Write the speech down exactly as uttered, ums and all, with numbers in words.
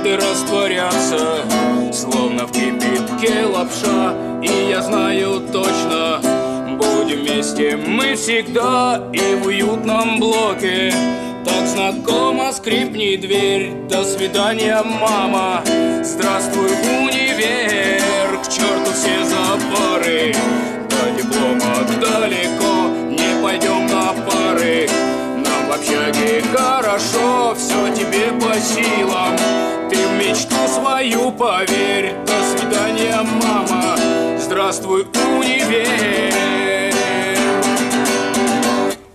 годы растворятся, словно в кипятке лапша. И я знаю точно, будем вместе мы всегда и в уютном блоке. Так знакомо, скрипни дверь. До свидания, мама. Здравствуй, универ. К черту все запары. До диплома далеко, не пойдем на пары. Нам в общаге хорошо, все тебе по силам. Ты в мечту свою поверь. До свидания, мама. Здравствуй, универ.